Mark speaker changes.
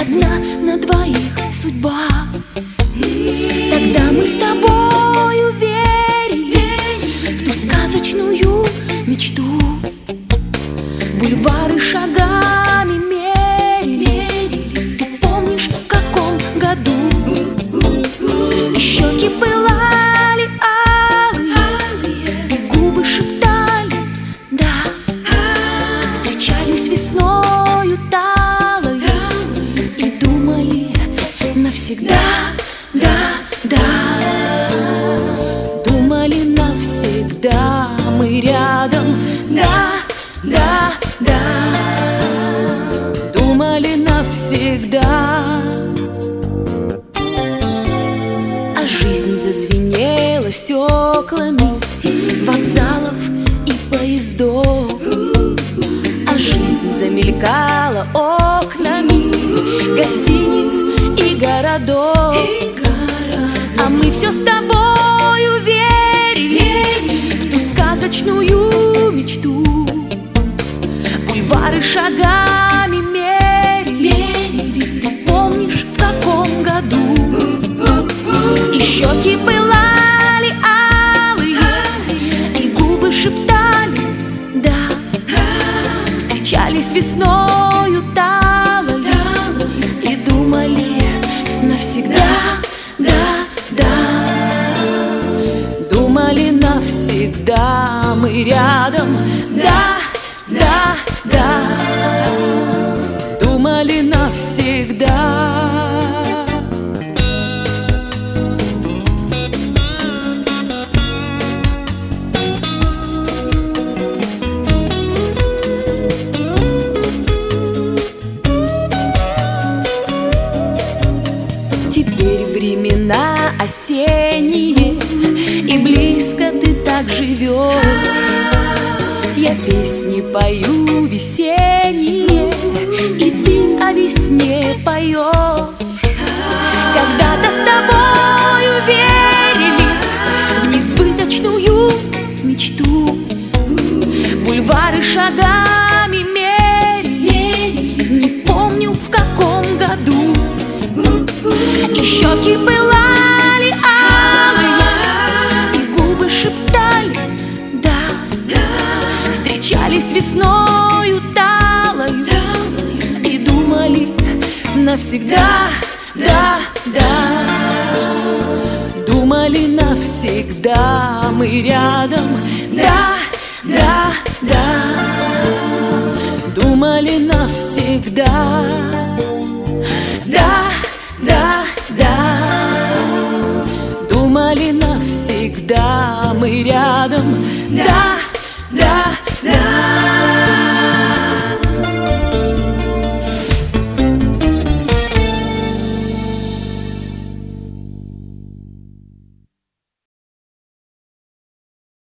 Speaker 1: одна на двоих судьба. Тогда мы с тобою верили в ту сказочную мечту. Бульвары шагами мерили. Ты помнишь, в каком году? И щеки пылали алые, и губы шептали «да». Встречались весною талой и думали навсегда, да, да. Думали навсегда мы рядом, да, да, да. Думали навсегда. А жизнь зазвенела стеклами вокзалов и поездов. А жизнь замелькала окнами гостиниц и городов. А мы все с тобою верили в ту сказочную мечту. Бульвары шагами мерили. Ты помнишь, в каком году? И щеки пылали алые, и губы шептали «да». Встречались весною талой и думали навсегда, да, да. Думали навсегда мы рядом, да, да, да. Думали навсегда. Теперь времена осенние, и близко ты так живешь. Я песни пою весенние, и ты о весне поешь. Когда-то с тобою верили в несбыточную мечту. Бульвары шагами мерили, не помню, в каком году. И щеки пылали алые, и губы шептали «да». Встречались весною талою и думали навсегда, да, да. Думали навсегда мы рядом, да, да, да. Думали навсегда, да, да, да. Думали навсегда мы рядом.